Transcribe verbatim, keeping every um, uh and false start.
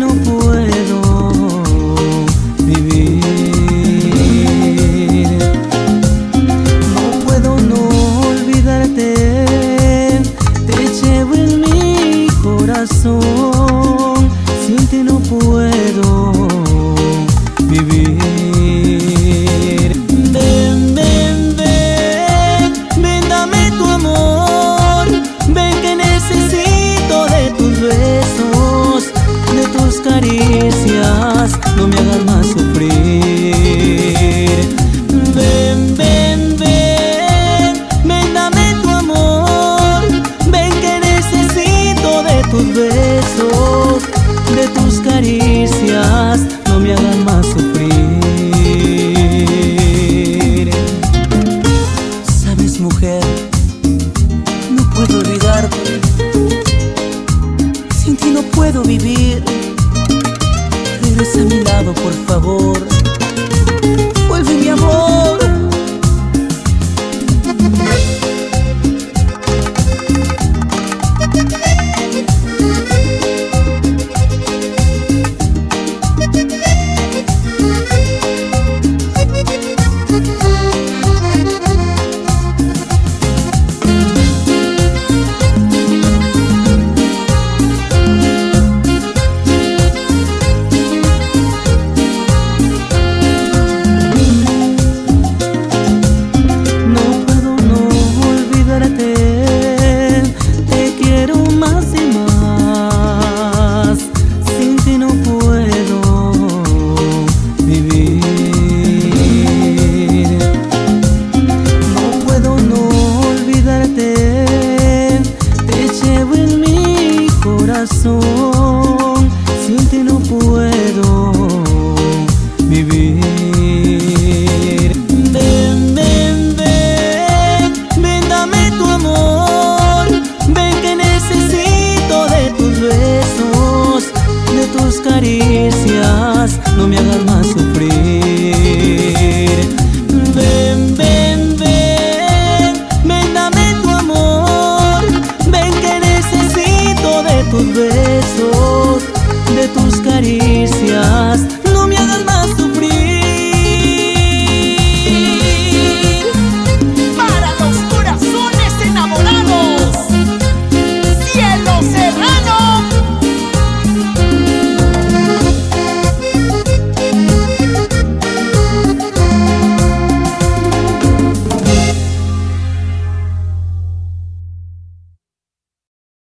no puedo vivir. No puedo no olvidarte, te llevo en mi corazón. Sin ti no puedo vivir. Ven, ven, ven, ven, dame tu amor. Ven que necesito de tus besos, de tus caricias, no me hagas más sufrir. Ven, ven, ven, ven, dame tu amor. Ven que necesito de tus besos, de tus caricias, no me hagan más sufrir. Sabes, mujer, no puedo olvidarte. Sin ti no puedo vivir. Regresa a mi lado, por favor. Vuelve, mi amor. Sin ti no puedo vivir. Ven, ven, ven, ven, dame tu amor. Ven que necesito de tus besos, de tus caricias, no me hagas